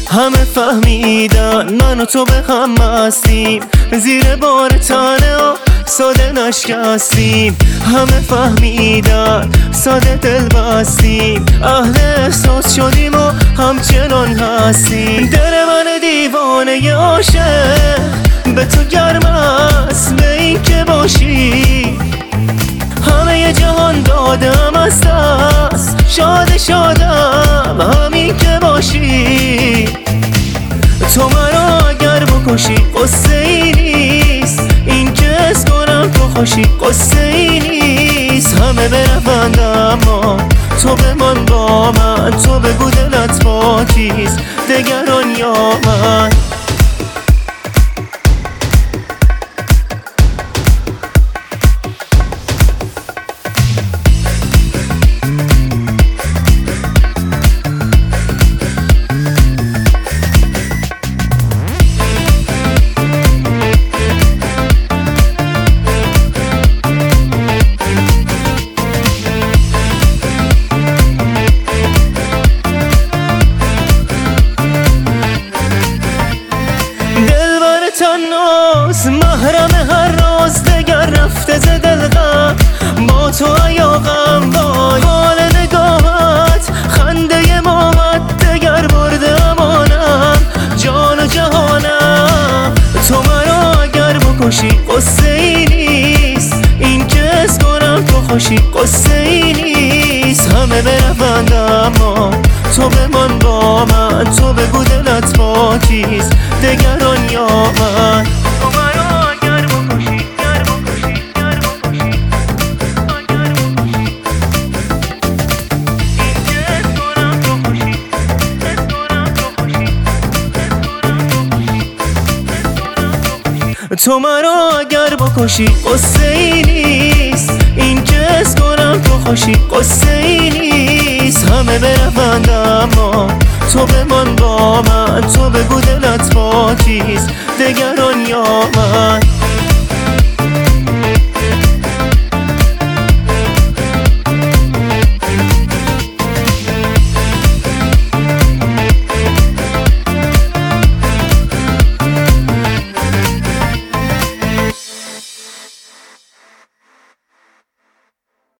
همه فهمیدن من و تو به هم هستیم، زیر بار تنه ها ساده نشکستیم. همه فهمیدن ساده دل بستیم، اهل احساس شدیم و همچنان هستیم. دل من دیوانه عاشق به تو گرم است، به این که باشی همه جهان دادم از دست. شادم همین که باشی، تو مرا اگر بکشی قصه ای نیست، این که حس کنم تو خوشی قصه ای نیست. همه برفند اما تو بمان با من، تو بگو دلت با کیست، دگران یا من. تناس محرم هر راز، دگر رفته ز دل غم با تو ایاغم. وای حال نگاهت خنده مامت، دگر برده امانم جان و جهانم. تو مرا اگر بکشی قصه ای نیست، این که حس کنم تو خوشی قصه ای نیست. همه برفند اما تو بمان با من، تو بگو دلت با کیست، دگران یا من. تو مرا اگر بکشی تو مرا اگر بکشی قصه ای نیست، این که حس کنم تو خوشی قصه ای نیست. همه برفند اما تو بمان با من، تو بگو دلت با کیست، دگران یا من.